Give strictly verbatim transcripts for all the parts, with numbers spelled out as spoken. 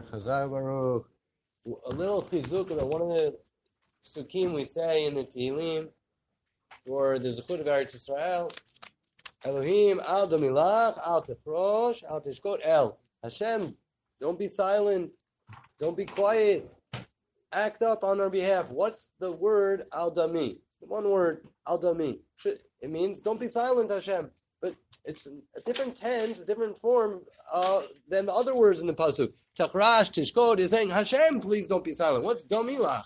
Chazar Baruch. A little chizuk of one of the sukkim we say in the Tehillim for the Zechut of Eretz Yisrael. Elohim al damilach al tefrosh al tishkot el. Hashem, don't be silent, don't be quiet. Act up on our behalf. What's the word al dami? The one word al dami. It means don't be silent, Hashem. But it's a different tense, a different form uh, than the other words in the pasuk. Tachrash, tishkot is saying, Hashem, please don't be silent. What's damilach?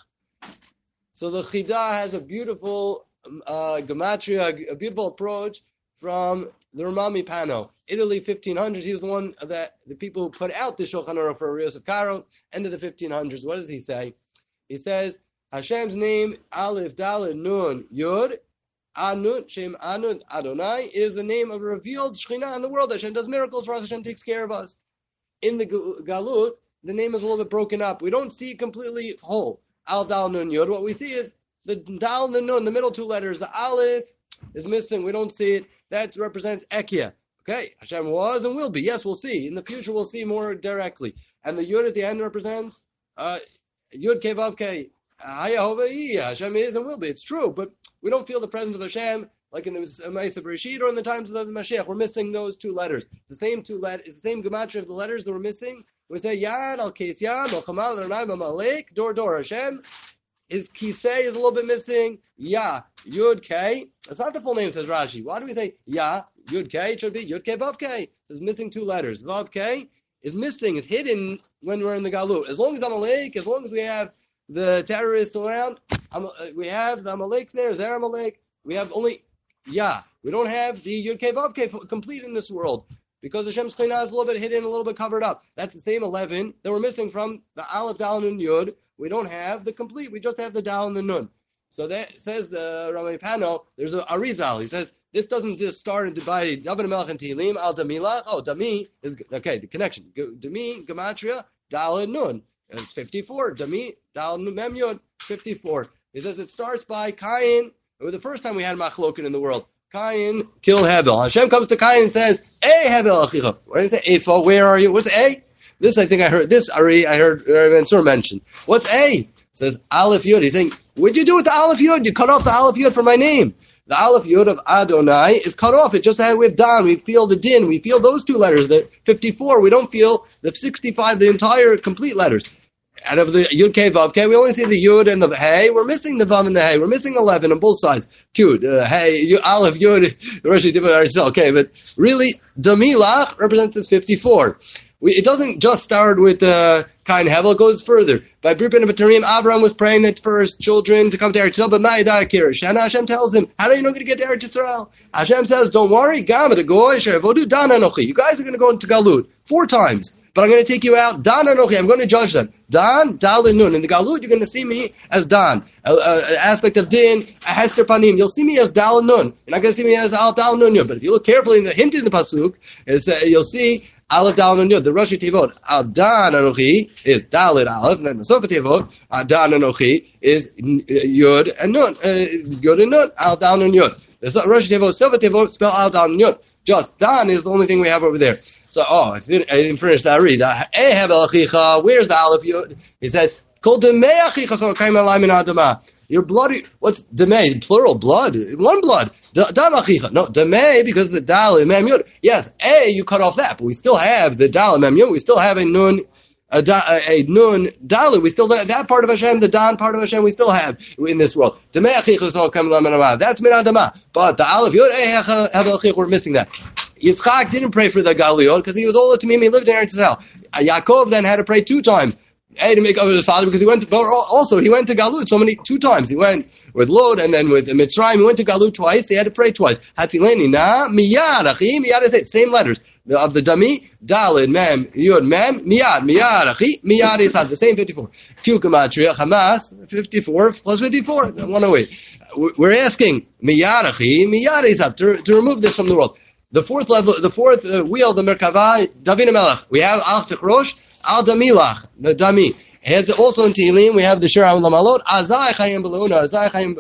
So the Chidah has a beautiful uh, gematria, a beautiful approach from the Ramami Pano. Italy, fifteen hundreds. He was the one that the people who put out the Shulchan Aruch for Yosef Karo. End of the fifteen hundreds. What does he say? He says, Hashem's name, Aleph, Dalet, Nun, Yud, Anut, Shem Anut, Adonai, is the name of a revealed Shekhinah in the world. Hashem does miracles for us. Hashem takes care of us. In the Galut, the name is a little bit broken up. We don't see completely whole. Al, Dal, Nun, Yud. What we see is the Dal, the Nun, the middle two letters. The Aleph is missing. We don't see it. That represents Ekia. Okay, Hashem was and will be. Yes, we'll see. In the future, we'll see more directly. And the Yud at the end represents uh, Yud Ke Vav Ke. Hashem is and will be. It's true, but we don't feel the presence of Hashem like in the Ma'aseh Bereshit or in the times of the Mashiach. We're missing those two letters. The same two letters, it's the same gematria of the letters that we're missing. We say Yad al Kes Yad al Chamal Ranai Malek Dor Dor Hashem. His kisei is a little bit missing. Ya Yud K. That's not the full name, says Rashi. Why do we say Ya Yud K? It should be Yud K Vav K. It's missing two letters. Vav K is missing. It's hidden when we're in the Galut. As long as Amalek, as long as we have the terrorists around, we have the Amalek there, Zer Amalek. We have only Ya. We don't have the Yud K Vav K complete in this world because Hashem's Shekhinah is a little bit hidden, a little bit covered up. That's the same eleven that we're missing from the Aleph, Dal, Nun, Yud. We don't have the complete. We just have the Dal and the Nun. So that says the Ramay Pano. There's a Arizal. He says this doesn't just start in by David Melech and Tehillim al Damilach. Oh, Dami is okay. The connection. Dami gematria Dal and Nun. It's fifty-four. Dami Dal Mem Yud fifty-four. He says it starts by Cain. It was the first time we had machlokin in the world. Cain killed Hevel. Hashem comes to Cain and says, "Hey Hevel achicha." What did he say? Efa, where are you? What's A? This I think I heard. This Ari I heard Mansur mention. What's A? It says Aleph Yud. He's saying, what'd you do with the Aleph Yud? You cut off the Aleph Yud from my name. The Aleph Yud of Adonai is cut off. It just had with Dan. We feel the Din. We feel those two letters. The fifty-four. We don't feel the sixty-five. The entire complete letters. Out of the Yud K Vav K, we only see the Yud and the Hey. We're missing the Vav and the Hey. We're missing eleven on both sides. Cute. Uh, hey, Yud, Aleph Yud. The Rosh Hashanah. Okay, but really, Damilach represents this fifty-four. We, it doesn't just start with uh, Cain Hevel. It goes further. By Bripin and Batarim, Abraham was praying that for his children to come to Eretz Yisrael, but Ma'idar Kirish. And Hashem tells him, how do you know you're going to get to Eretz Yisrael? Hashem says, don't worry, Gama the Goy, Sherevodu, Dan Anochi. You guys are going to go into Galut four times. But I'm going to take you out. Dan Anochi. I'm going to judge them. Dan, Dal, and Nun. In the Galut, you're going to see me as Dan. An aspect of Din, a Hester Panim. You'll see me as Dal and Nun. You're not going to see me as Al, Dal, Nun, Yud. But if you look carefully in the hint in the Pasuk, is, uh, you'll see Aleph, Dal, Nun, Yud. The Rashi Tevot, Adan Anochi is Dalit Aleph, and then the Sofa Tevot, Adan Anochi is Yud and Nun. Uh, Yud and Nun, Al, Dal, Nun, Yud. The Rashi Tevot, Sofa Tevot, spell Al, Dal, Nun, Yud. Just Dan is the only thing we have over there. So, oh, I didn't, I didn't finish that read. Where's the Aleph Yud? He says, Kol Demei Achicha so kaim alai min adama. Your blood, what's Demei? Plural, blood. One blood. Dam Achicha. No, Demei, because the Dal and Mem Yud. Yes, A, you cut off that, but we still have the Dal and Mem Yud. We still have a Nun, a, a, a Nun Dal. We still, that part of Hashem, the Dan part of Hashem, we still have in this world. Demei Achicha so kaim alai min adama. That's min adama. But the Aleph Yud, eh, Hevel Achicha, we're missing that. Yitzchak didn't pray for the Galiot because he was older to me and he lived in Eretz Yisrael. Yaakov then had to pray two times. A, to make up with his father because he went to, but also he went to Galut so many, two times. He went with Lod and then with Mitzrayim. He went to Galut twice. He had to pray twice. Hatileni na miyad achi miyad is same letters the, of the Dami Dalid Mem Yud Mem miyad miyad achi miyad is the same fifty-four. Q Gematria Hamas fifty-four plus fifty-four one oh eight. We're asking miyad achi miyad is to to remove this from the world. The fourth level, the fourth uh, wheel, the Merkava, David Melech. We have Al Tikrosh, Al Damilach, the Dami. Has also in Tehillim, we have the Shira Lamalot, Azai Chayim Beluna, Azai Chayim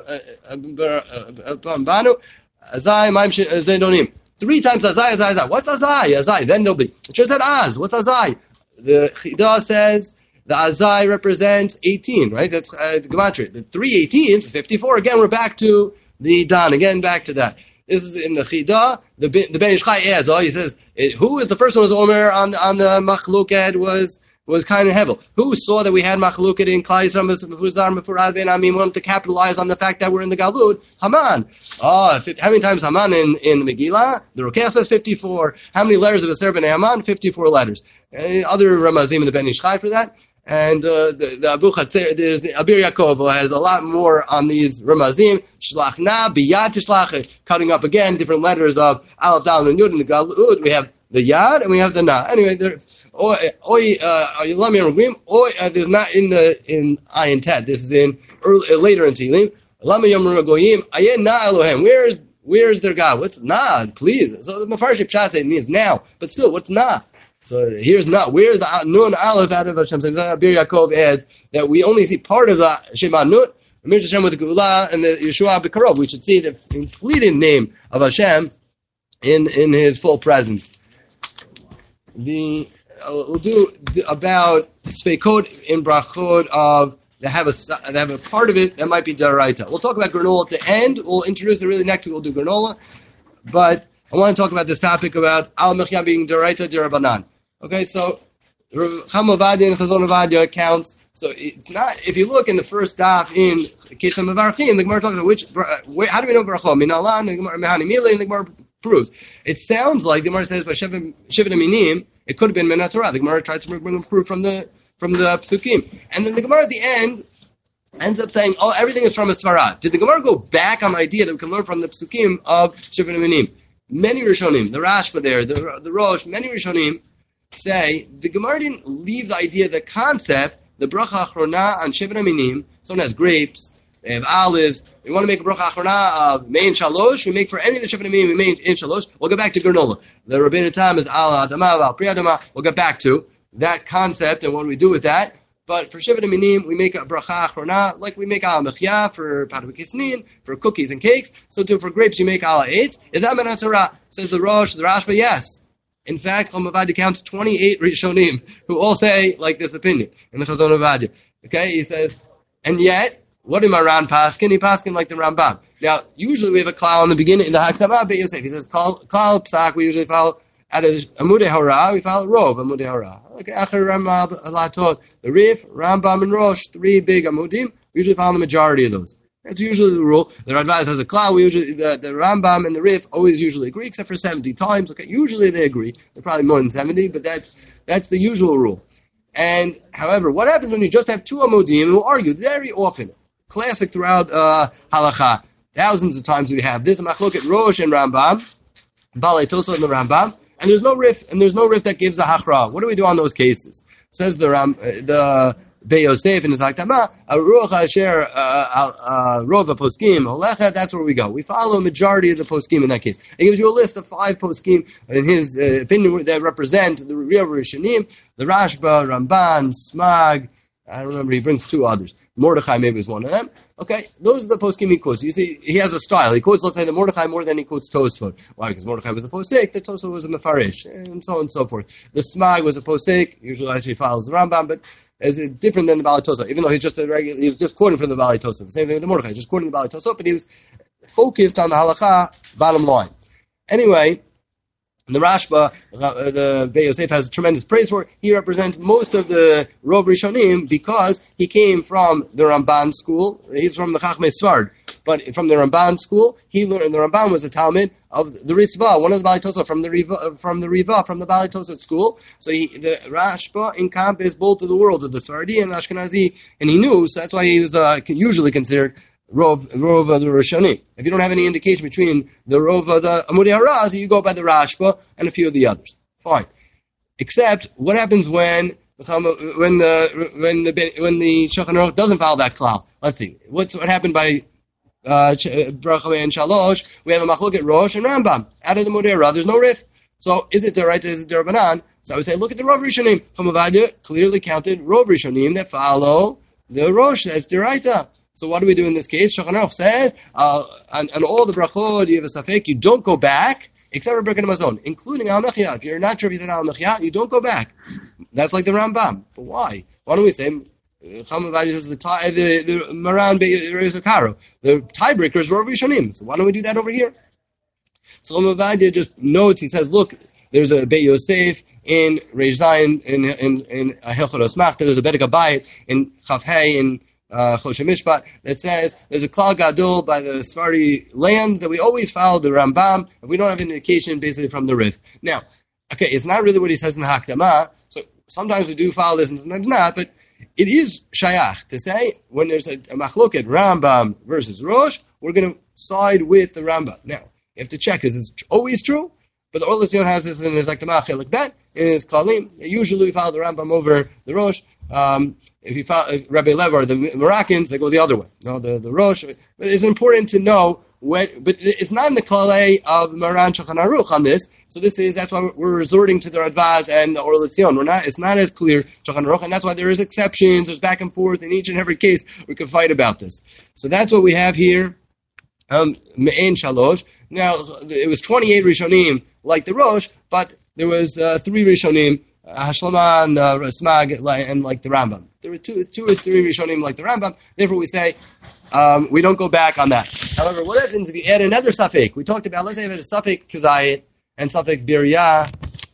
Banu, Azai Maim Zedonim. Three times Azai, Azai, Azai. What's Azai? Azai. Then there'll be. It just said Az. What's Azai? the Chida says the Azai represents eighteen, right? That's uh, the Gematria. The three eighteens, fifty-four. Again, we're back to the Dan. Again, back to that. This is in the Chida. The the Ben Ish Chai adds, oh, he says, it, who is the first one was Omer on, on the Machluked was was kind of Hevel. Who saw that we had Machluked in Klai Yisrael, Mefuzar, Mefurad, Ben Amim, wanted to capitalize on the fact that we're in the Galut? Haman. Oh, how many times Haman in, in the Megillah? The Rokeh says fifty-four. How many letters of a servant Haman? fifty-four letters. And other Ramazim in the Ben Ish Chai for that. And uh, the, the Abu Chatzir, there's the Abir Yaakov, who has a lot more on these Ramazim. Shlach na, biyad tishlach, cutting up again different letters of Aleph, Dal, and Yud in the Galut. We have the Yad and we have the Na. Anyway, there. Oi, oi, uh, oi, uh, there's not in the in Ayin Tet. This is in early, uh, later in Tehillim. Lama Yomru Goyim. Ayin Na Elohem. Where's where's their God? What's Na? Please. So the Mefarshim Pshat means now, but still, what's Na? So here's Na. Where's the Nun Aleph out of Hashem? So Bir Yaakov adds that we only see part of the Shema Nut. Amir Hashem with the Geulah and the Yeshua B'Karov. We should see the completed name of Hashem in in His full presence. The Uh, we'll do about Sveikot in Brachot of they have a they have a part of it that might be Daraita. We'll talk about granola at the end. We'll introduce it really next week. We'll do granola, but I want to talk about this topic about Al Mechya being Daraita Darabanan. Okay, so Cham Ovadia and Chazon Ovadia counts. So it's not if you look in the first daf in Kesam Mevarchim, the Gemara talks about which where, how do we know Brachot? Minalan, the Gemara Mehani Mila, and the Gemara proves. It sounds like the Gemara says by Shevim Aminim. It could have been Menat Torah. The Gemara tries to bring a proof from the from the Psukim. And then the Gemara at the end ends up saying, oh, everything is from a Svarah. Did the Gemara go back on the idea that we can learn from the Psukim of Shivin Aminim? Many Rishonim, the Rashba there, the, the Rosh, many Rishonim say the Gemara didn't leave the idea, the concept, the Bracha Achrona on Shivin Aminim. Someone has grapes, they have olives. We want to make a bracha achrona of mein shalosh. We make for any of the shivin aminim, we make in shalosh. We'll get back to granola. The Rabbeinu Tam is al adama, al pri adama. We'll get back to that concept and what do we do with that. But for shivin aminim, we make a bracha achrona like we make al mechya for patabikisnin, for cookies and cakes. So too for grapes, you make al eight. Is that Menat Torah? Says the Rosh, the Rashba, yes. In fact, Chum Ovadia counts twenty-eight Rishonim who all say like this opinion in the Chazon Ovadia. Okay, he says, and yet. What did Maran paskin? He paskin like the Rambam. Now, usually we have a klal in the beginning in the Haksamah Beit Yosef. He says klal psak. We usually follow out of Amudei Hora. We follow Rov Amudei Hora. Okay, Acher Rambam Latot, the Rif, Rambam and Rosh, three big Amudim. We usually follow the majority of those. That's usually the rule. The Radvaz has a klal. We usually the, the Rambam and the Rif always usually agree, except for seventy times. Okay, usually they agree. They're probably more than seventy, but that's that's the usual rule. And however, what happens when you just have two Amudim who argue very often? Classic throughout uh, halacha. Thousands of times we have this machlokes Rosh and Rambam, Balei Tosot and the Rambam, and there's no rif, and there's no rif that gives a hachra. What do we do on those cases? Says the Ram, the Beit Yosef in his Hakdama, Ruach Asher Rova Poskim Holechet. That's where we go. We follow a majority of the poskim in that case. He gives you a list of five poskim in his uh, opinion that represent the real Rishonim: the Rashba, Ramban, Smag. I don't remember. He brings two others. Mordechai maybe is one of them. Okay, those are the poskim he quotes. You see, he has a style. He quotes, let's say, the Mordechai more than he quotes Tosfot. Why? Because Mordechai was a posek, the Tosfot was a mefarish, and so on and so forth. The Smag was a posek. Usually, actually follows the Rambam, but is different than the Balei Tosfot. Even though he's just a regular, he was just quoting from the Balei Tosfot. The same thing with the Mordechai, just quoting the Balei Tosfot, but he was focused on the halacha. Bottom line. Anyway. The Rashba, uh, the Beit Yosef has tremendous praise for. He represents most of the Rov Rishonim because he came from the Ramban school. He's from the Chachmei Sfard, but from the Ramban school, he learned. The Ramban was a Talmud of the Ritva, one of the Balei Tosfot from the Riva, from the Riva, from the Balei Tosfot school. So he, the Rashba encompassed both of the worlds of the Sfardi and Ashkenazi, and he knew. So that's why he was uh, usually considered Rov, Rov of the Rishonim. If you don't have any indication between the Rov of the Amudei Hara, you go by the Rashba and a few of the others. Fine. Except, what happens when when the when the when the Shulchan Aruch doesn't follow that klal? Let's see. What's what happened by uh, Bracha and Shalosh? We have a machlokes Rosh and Rambam out of the Amudei Hara. There's no rif. So is it deraita? Is it derabanan? So I would say, look at the Rov Rishonim. Chum Ovadia clearly counted Rov Rishonim that follow the Rosh. That's deraita. So what do we do in this case? Shulchan Aruch says, uh, on, on all the brachot, you have a safek, you don't go back except for Birkat Hamazon, including Al Mechia. If you're not sure if he's an Al Mechia, you don't go back. That's like the Rambam. But why? Why don't we say, Chacham Avadi says the, tie, the, the Maran Be'ez Karo, the tiebreakers were over Rishonim. So why don't we do that over here? So Chacham Avadi just notes, he says, look, there's a Beit Yosef in Reish Zayin, in in in Hilchot Osmach. There's a Bedek Abayit in Chaf Hey in uh, Choshen Mishpat that says there's a Klal Gadol by the Sephardi lands that we always follow the Rambam if we don't have an indication basically from the Rif. Now, okay, it's not really what he says in the Hakdamah. So sometimes we do follow this and sometimes not, but it is shayach to say when there's a, a machloket Rambam versus Rosh, we're going to side with the Rambam. Now, you have to check: is this always true? But the Orla Sion has this in his Hakdamah Chelik Bet, in his Klalim. Usually we follow the Rambam over the Rosh. Um, if you follow if Rabbi Lev or the Moroccans, they go the other way. No, the, the Rosh. But it's important to know when, but it's not in the Klalei of Maran Shulchan Aruch on this. So this is, that's why we're resorting to the Radvaz and the Orla Sion. We're not, it's not as clear Shulchan Aruch, and that's why there is exceptions, there's back and forth, in each and every case we can fight about this. So that's what we have here. Um, Me'en Shalosh. Now, it was twenty-eight Rishonim like the Rosh, but there was uh, three Rishonim, uh, Hashlama and uh, Smag, and like the Rambam. There were two, two or three Rishonim like the Rambam. Therefore, we say um, we don't go back on that. However, what happens if you add another suffix? We talked about, let's say, if it's a suffix Kazayit and suffix Birya,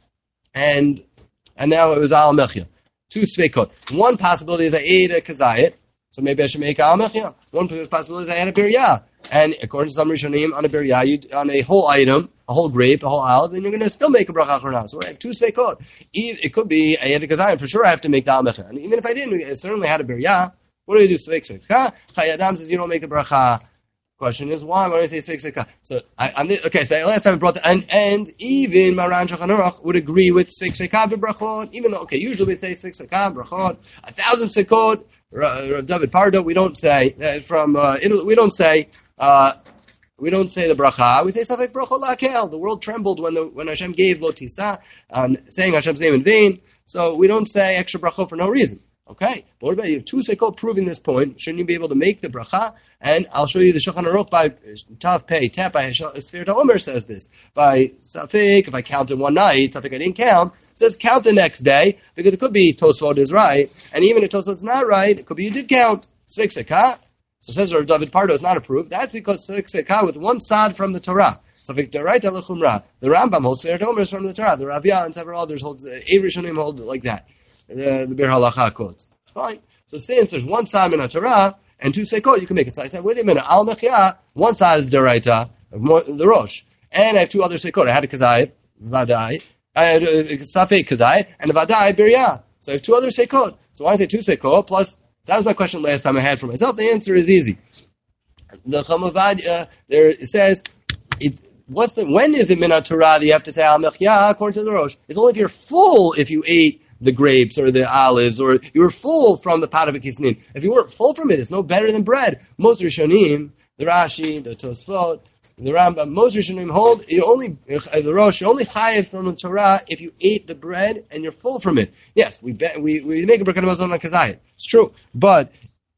and and now it was Al Mechia. Two Sveikot. One possibility is I ate a Kazayit, so maybe I should make Al Mechia. One possibility is I ate a Birya. And according to some Rishonim, on a Birya, you, on a whole item, a whole grape, a whole olive, then you're going to still make a bracha achrona. So we have two sveikot. It could be I had a kazayin. For sure, I have to make the al mecha. And even if I didn't, I certainly had a birya. What do we do? Sveik sveik. Chayadam says you don't make the bracha. Question is why? Why do I say sveik sveik? So I, I'm okay. So last time I brought the and and even Maran Shulchan Aruch would agree with sveik sveik brachot. Even though okay, usually we say sveik sveik brachot, a thousand sveikot. Uh, David Pardo, we don't say uh, from uh, Italy, we don't say. Uh, We don't say the bracha. We say safek bracha lakel. The world trembled when the when Hashem gave lo tisa on saying Hashem's name in vain. So we don't say extra bracha for no reason. Okay. But what about you have two sekot proving this point? Shouldn't you be able to make the bracha? And I'll show you the Shulchan Aruch by Tav Pei Tap by Sfirta Omer says this by safek. If I count in one night, safek I didn't count. It says count the next day because it could be Tosfot is right, and even if Tosfot's not right, it could be you did count sfik sekah. So says Rav David Pardo is not approved. That's because Sfik Sekah with one sod from the Torah. Sfik Daraita Lechumra. The Rambam holds Sfirta Omer is from the Torah. The Ravia and several others holds uh, eight Rishonim hold like that. The the Bir Halacha quotes. Fine. So since there's one sod in a Torah and two Sekot, you can make it. So I said, wait a minute. Al Mechia, one sod is Daraita, the Rosh, and I have two other Sekot. I had a Kazai, Vadai. I had a Safek Kazai and a Vadai Birya. So I have two other Sekot. So why I say two Sekot plus. That was my question last time I had for myself. The answer is easy. The Chamavad uh, there it says, it, what's the when is it Minat Torah that you have to say Al Mechia according to the Rosh? It's only if you're full if you ate the grapes or the olives or you were full from the pot of a kisnin. If you weren't full from it, it's no better than bread. Most Rishonim, the Rashi, the Tosfot, the Rambam, most Rishonim hold you only the Rosh, you only chayev from the Torah if you ate the bread and you're full from it. Yes, we be, we we make a Birkat Hamazon on Kazayit. It's true, but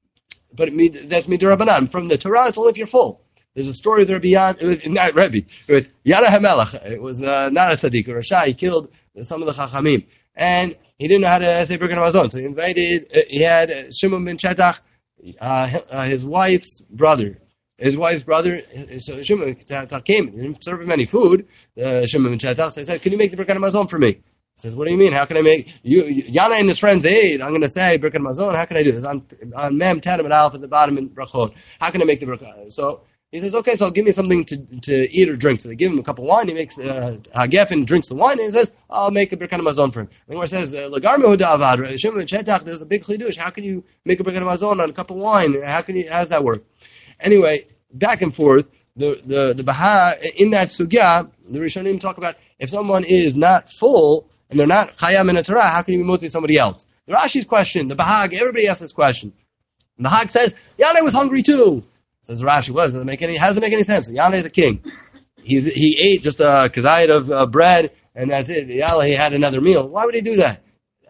but it, that's midrabanan. From the Torah, it's only if you're full. There's a story of the Rebbe Yan, not Rebbe, with Yana HaMelech. It was uh, not a Sadiq or a Shah. He killed some of the Chachamim, and he didn't know how to say Birkat Hamazon. So he invited. Uh, he had uh, Shimon ben Chetach, uh, uh, his wife's brother. His wife's brother, so Shimon came, he didn't serve him any food. Uh, Shimon ben Chetach, so I said, can you make the Birkat Hamazon for me? He says, what do you mean? How can I make, you, Yana and his friends ate, I'm going to say Birkat Hamazon, how can I do this? On, on Mem, Tanim, and Aleph at the bottom in Brachot. How can I make the Birkat? So he says, okay, so give me something to, to eat or drink. So they give him a cup of wine, he makes uh, Hagef drinks the wine, and he says, I'll make a Birkat Hamazon for him. The Gemara says, Lagarme Hudavad, Shimon ben Chetach, there's a big chidush. How can you make a Birkat Hamazon on a cup of wine? How can you, how does that work? Anyway, back and forth, the, the, the Baha, in that sugya, the Rishonim talk about if someone is not full and they're not chayam in a Torah, how can you be moti somebody else? The Rashi's question, the Bahag, everybody asks this question. And the Bahag says, Yana was hungry too. Says Rashi, what, does it make any, how does it make any sense? Yana is a king. He's, he ate just a kazayit of uh, bread and that's it. Yalla, he had another meal. Why would he do that?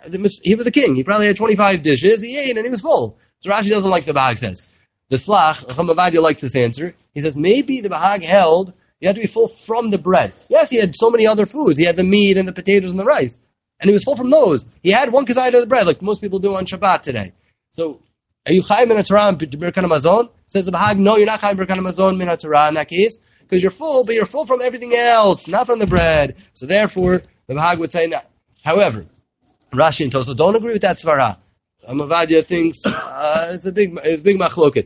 He was a king. He probably had twenty-five dishes. He ate and he was full. So Rashi doesn't like the Bahag says. The Slach, Chacham Avadia likes this answer. He says maybe the Bahag held You had to be full from the bread. Yes, he had so many other foods. He had the meat and the potatoes and the rice. And he was full from those. He had one kazayit of the bread, like most people do on Shabbat today. So, are you chayim min ha-Torah b'Birkat Hamazon? Says the Bahag, no, you're not chayim b'Birkat Hamazon min ha-Torah in that case, because you're full, but you're full from everything else, not from the bread. So therefore, the Bahag would say no. However, Rashi and Tosfos don't agree with that svara. Amavadia thinks uh, it's a big, it's a big machloket.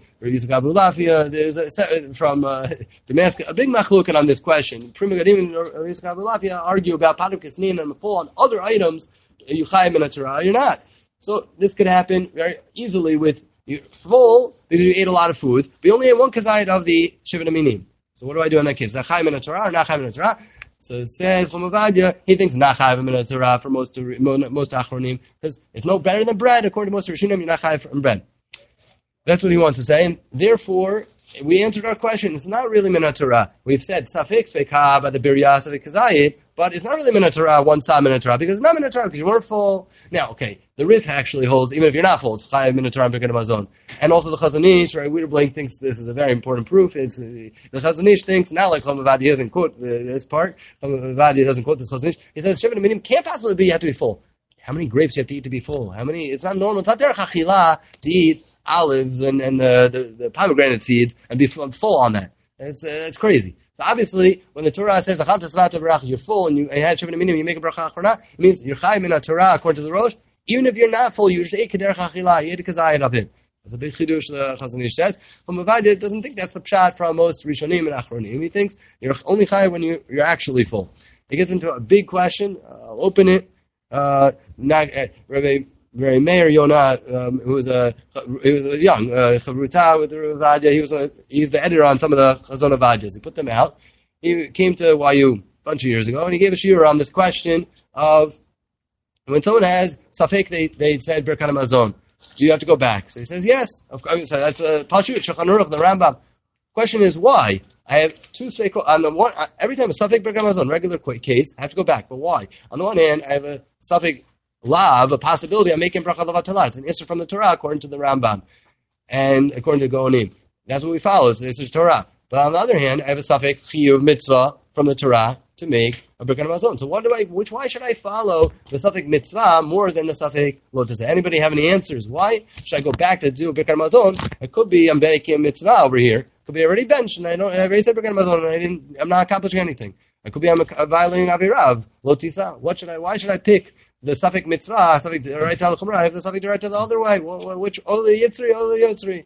There's a, from uh, Damascus a big machloket on this question. Prima Gadim and Yitzchak Abulafia argue about Padur Kisnin and full on other items. You chayim in a Torah, you're not. So this could happen very easily with you full because you ate a lot of food, but you only ate one kazayit of the Shivat Aminim. So what do I do in that case? Is that chayim in a Torah or not chayim in a Torah? So it says from Avadia, he thinks not chayav min ha-Torah for most most achronim because it's no better than bread. According to most Rishonim, you're not chayav from bread. That's what he wants to say, and therefore we answered our question. It's not really min ha-Torah. We've said safik sveika by the birya safik kazayit, but it's not really min ha-Torah. One sa min ha-Torah because it's not min ha-Torah because you weren't full. Now, okay, the Rif actually holds even if you're not full, it's chayav min ha-Torah Birkat Hamazon, and also the Chazon Ish, right? Weeder Blank thinks this is a very important proof. It's uh, the Chazon Ish thinks not like Chum Avadi doesn't quote the, this part. Chum Avadi doesn't quote this Chazon Ish. He says Shivat Aminim can't possibly be you have to be full. How many grapes you have to eat to be full? How many? It's not normal. It's not derech achila to eat olives and and the, the, the pomegranate seeds and be full on that. It's uh, it's crazy. So obviously, when the Torah says you're full and you, and you had Shivat Aminim, you make a bracha achrona, it means you're chayim in a Torah according to the Rosh. Even if you're not full, you just ate kederech achila, you ate a kazayit of it. That's a big chidush. The Chazon Ish says. From Avadia doesn't think that's the pshat from most Rishonim and Achronim. He thinks you're only chayav when you you're actually full. He gets into a big question. Uh, I'll open it. Uh, not, uh, Rabbi Rabbi Meir Yonah, um, who was a he was a young uh, chavruta with the Avadia. He was a, he's the editor on some of the Chazon Avadias. He put them out. He came to Y U a bunch of years ago and he gave a shiur on this question of when someone has safek, they they said Birkat Hamazon. Do you have to go back? So he says yes. Of course, so that's a pashut Shulchan Aruch, the Rambam. Question is why? I have two safek on the one. Every time a safek Birkat Hamazon, regular case, I have to go back. But why? On the one hand, I have a safek lav, a possibility of making bracha levatala. It's an issur from the Torah according to the Rambam and according to Gaonim. That's what we follow. So this is Torah. But on the other hand, I have a safek chiyuv mitzvah from the Torah to make a Birkat Hamazon. So what do I, which, why should I follow the safek mitzvah more than the safek lotus? Anybody have any answers? Why should I go back to do a Birkat Hamazon? It could be I'm making a mitzvah over here. It could be already benched and I don't, I already said Birkat Hamazon and I didn't, I'm not accomplishing anything. It could be I'm a, a violating avirav, lotisa. What should I, why should I pick the safek mitzvah, safek right to al-chumrah, I have the safek right to the other way? Which, all the yitzri, all the yitzri.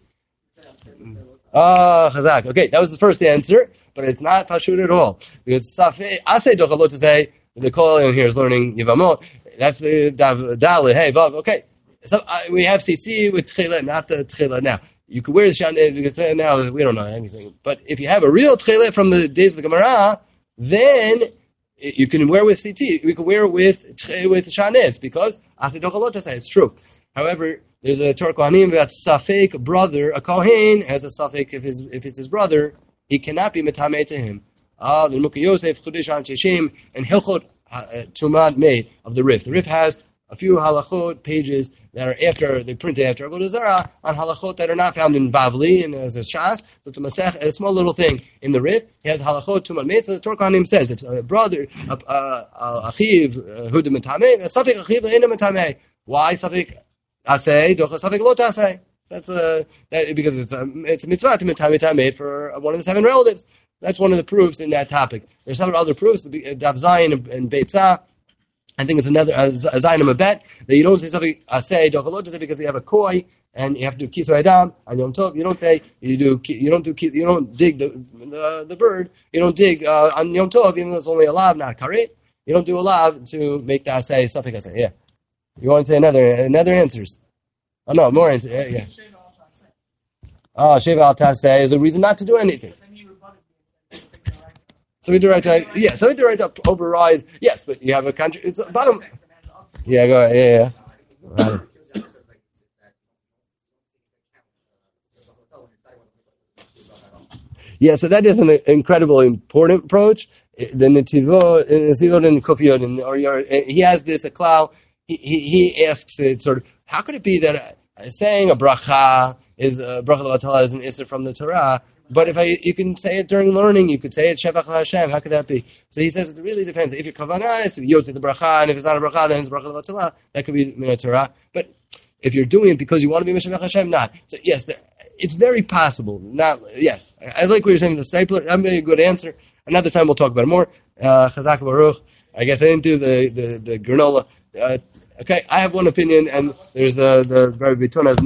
Ah, chazak. Okay, that was the first answer, but it's not pashut at all because safei asay dochalot to say the call in here is learning yivamot. That's the dalit. Hey, vav. Okay, so uh, we have C C with tchila, not the tchila. Now you could wear the shaneh because now we don't know anything. But if you have a real tchila from the days of the Gemara, then you can wear with C T. We can wear with with shaneh because asay dochalot to say it's true. However, there's a Torah Kohanim that safek brother, a Kohen has a safek if his if it's his brother, he cannot be metameh to him. Ah, the Mukha Yosef Chudish An Sheshim and Hilchot Tumad made of the Rif. The Rif has a few halachot pages that are after they printed after Avodah Zarah on halachot that are not found in Bavli and as a Shas. So it's a masech, a small little thing in the Rif. He has halachot Tumad made. So the Torah Kohanim says if a brother, a achiv who de metameh, a safek achiv le'ena metameh. Why safek? Asay, docha safek lo tasay. That's a that because it's a it's a mitzvah to mitzvah made for one of the seven relatives. That's one of the proofs in that topic. There's several other proofs. Dav Zayin and Beitzah. I think it's another a Zayin and a bet that you don't say something asay docha lo tasay because you have a koi and you have to do kisvei adam on Yom Tov. You don't say you do you don't do you don't dig the the, the bird. You don't dig uh, on Yom Tov even though it's only a lav, not a karet. You don't do a lav to make the asay something asay. Yeah. You want to say another another answers? Oh no, more answers. Yeah. yeah. Oh, Sheva al Taseh is a reason not to do anything. So we do right to yeah. So we do right to override. Yes, but you have a country. It's a bottom. Yeah, go ahead. Yeah, yeah. Right. Yeah, so that is an incredibly important approach. The Netivot, Netivot and Kofiyot, and or your, he has this a cloud. He, he he asks it sort of, how could it be that uh, saying a bracha is uh, bracha levatala is an issa from the Torah. But if I, you can say it during learning, you could say it Shevach Hashem. How could that be? So he says it really depends. If your kavanah is to yot to the bracha, and if it's not a bracha, then it's bracha levatala. That could be min Torah. But if you're doing it because you want to be Mishevach Hashem, not. So yes, there, it's very possible. Not yes. I, I like what you're saying. The stapler. I'm getting a good answer. Another time we'll talk about it more. Uh, Chazak Baruch. I guess I didn't do the the, the granola. Uh, okay, I have one opinion, and there's the the very Bitunas.